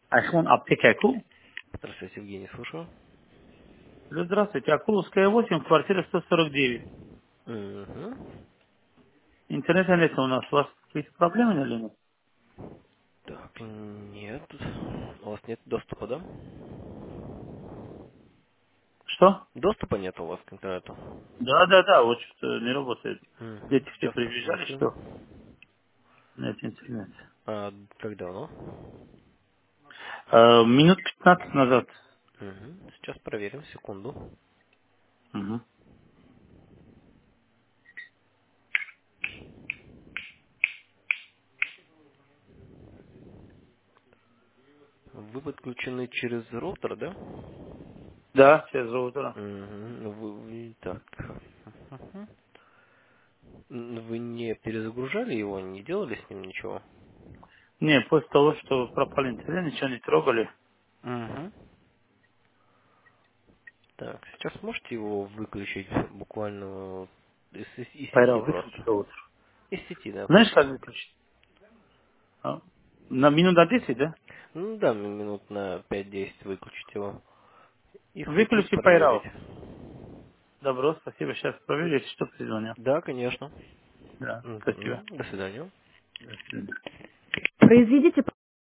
Айфон аптека Аку. Здравствуйте, Евгений, слушаю. Здравствуйте, Акуловская 8, квартира 149. Угу. Интернет у нас. У вас какие-то проблемы или нет? Так, нет. У вас нет доступа, да? Что? Доступа нет у вас к интернету. Да, вот что-то не работает. Дети все Сейчас приезжали, посмотрим. что нет интернет. А как давно? Минут 15 назад. Угу. Сейчас проверим, секунду. Мгм. Вы подключены через роутер, да? Да, сейчас за утро. Угу. Так. Мгм. Вы не перезагружали его, не делали с ним ничего? Не, после того, что пропали интернет, ничего не трогали. Угу. Так, сейчас можете его выключить буквально из сети Пайрал, выключи просто? до утра. Из сети, да, Знаешь, просто. как выключить? А? На минут на 10, да? Ну да, минут на 5-10 выключить его. И в случае Выключи проверить. Пайрал. Добро, спасибо. Сейчас проверю, если что, перезвоню. Да, конечно. Да, спасибо. Мгм. До свидания. До свидания. Произведите